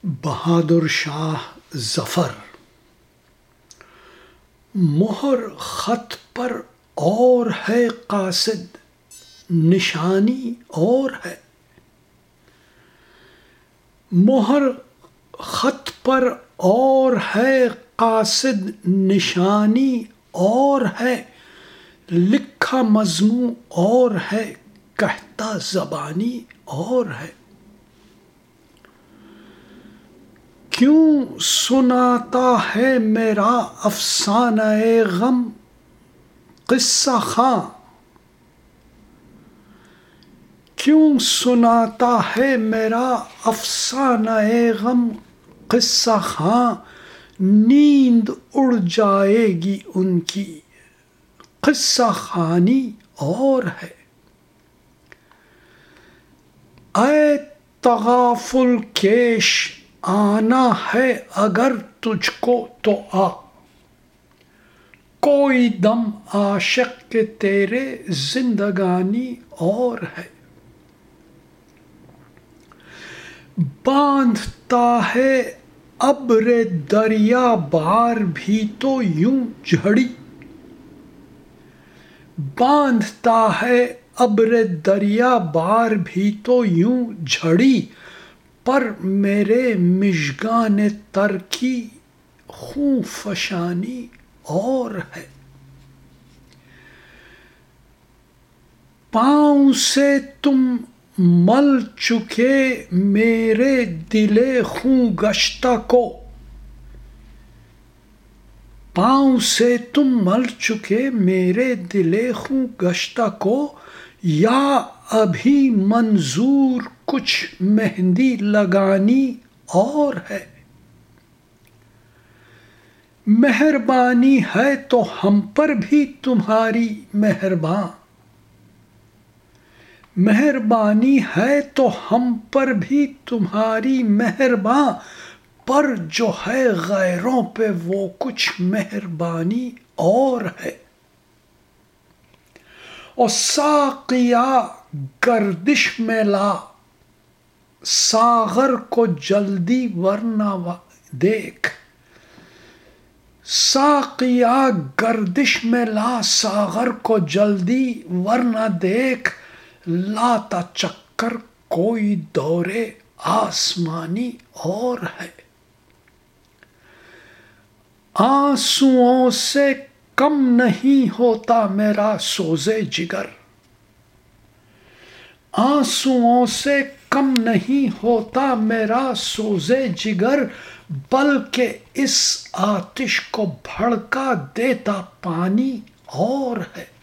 بہادر شاہ ظفر۔ مہر خط پر اور ہے قاصد، نشانی اور ہے۔ مہر خط پر اور ہے قاصد، نشانی اور ہے۔ لکھا مضمون اور ہے، کہتا زبانی اور ہے۔ کیوں سناتا ہے میرا افسانہ غم قصہ خاں؟ کیوں سناتا ہے میرا افسانہ غم قصہ خاں؟ نیند اڑ جائے گی ان کی، قصہ خوانی اور ہے۔ اے تغافل کیش آنا ہے اگر تجھ کو تو آ، کوئی دم عاشق کے تیرے زندگانی اور ہے۔ باندھتا ہے ابر دریا بار بھی تو یوں جھڑی، باندھتا ہے ابر دریا بار بھی تو یوں جھڑی، پر میرے مژگان تر کی خوں فشانی اور ہے۔ پاؤں سے تم مل چکے میرے دل خوں گشتہ کو، پاؤں سے تم مل چکے میرے دل خوں گشتہ کو، یا ابھی منظور کچھ مہندی لگانی اور ہے۔ مہربانی ہے تو ہم پر بھی تمہاری مہرباں، مہربانی ہے تو ہم پر بھی تمہاری مہرباں، پر جو ہے غیروں پہ وہ کچھ مہربانی اور ہے۔ او ساقیا گردش میں لا ساغر کو جلدی ورنہ دیکھ، ساقیا گردش میں لا ساغر کو جلدی ورنہ دیکھ، لاتا چکر کوئی دور آسمانی اور ہے۔ آنسوؤں سے کم نہیں ہوتا میرا سوز جگر، آنسوؤں سے کم نہیں ہوتا میرا سوز جگر، بلکہ اس آتش کو بھڑکا دیتا پانی اور ہے۔